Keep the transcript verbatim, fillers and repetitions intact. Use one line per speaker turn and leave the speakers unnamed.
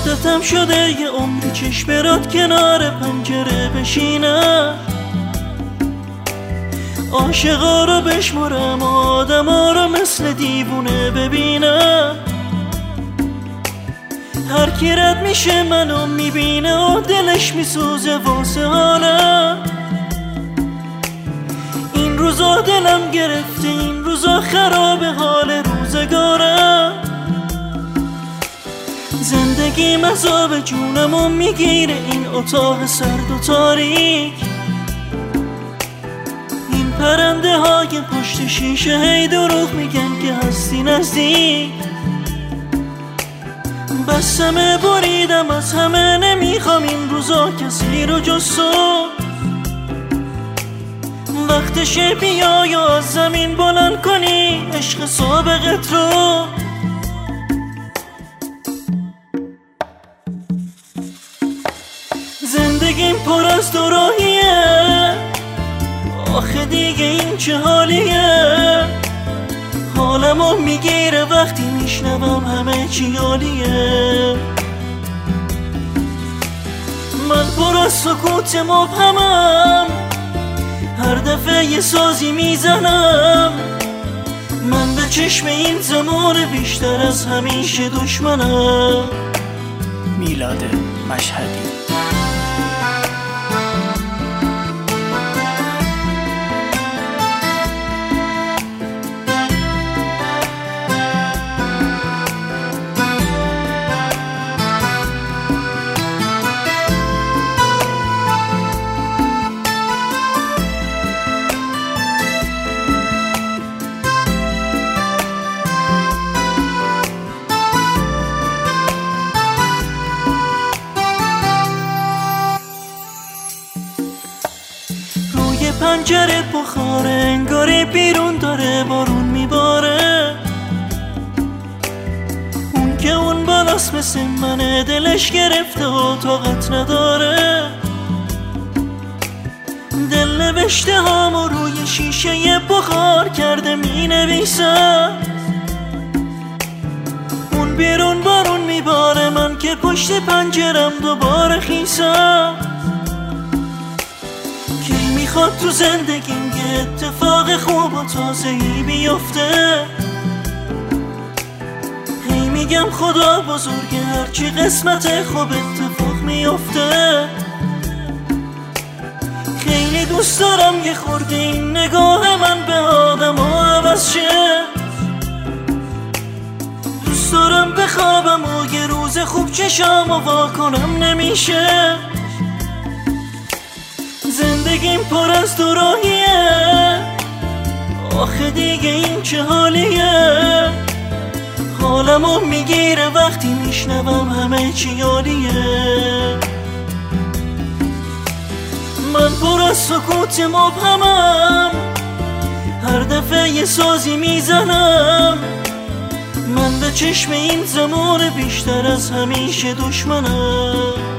عادتم شده یه عمری چشمرات کنار پنجره بشینم، عاشقا رو بشمرم، آدما رو مثل دیوونه ببینم. هر کی رد میشه منو میبینه و دلش میسوزه واسه حالم. این روزا دلم گرفته، این روزا خراب حال روزگارم. زندگیم عذاب جونمو میگیره این اتاق سرد و تاریک. این پرنده های پشت شیشه هی دروغ میگن که هستی نزدیک. بسمه بریدم از همه، نمیخوام این روزا کسی رو جز تو. وقتشه بیا یا از زمین بلند کنی عشق سابقت رو. زندگیم پر از دوراهیه، آخه دیگه این چه حالیه. حالمو میگیره وقتی میشنوم همه چی عالیه. من پر از سکوت مبهمم، هر دفعه یه سازی میزنم. من به چشم این زمان بیشتر از همیشه دشمنم.
میلاد مشهدی.
پنجره بخاره، انگاری بیرون داره بارون میباره. اون که اون بالاست مثل منه، دلش گرفته و طاقت نداره. دل نوشته هامو روی شیشه یه بخار کرده مینویسم. اون بیرون بارون میباره، من که پشت پنجرم دوباره خیسم. میخواد تو زندگیم یه اتفاق خوب و تازه‌ای بیفته. هی میگم خدا بزرگه، هرچی قسمت خوب اتفاق میفته. خیلی دوست دارم یه خورده این نگاه من به آدم ها عوض شه. دوست دارم بخوابم و یه روز خوب چشام و وا کنم، نمیشه. زندگیم پر از دوراهیه، آخه دیگه این چه حالیه. حالمو میگیره وقتی میشنوم همه چی عالیه. من پر از سکوت مبهمم، هر دفعه یه سازی میزنم. من به چشم این زمان بیشتر از همیشه دشمنم.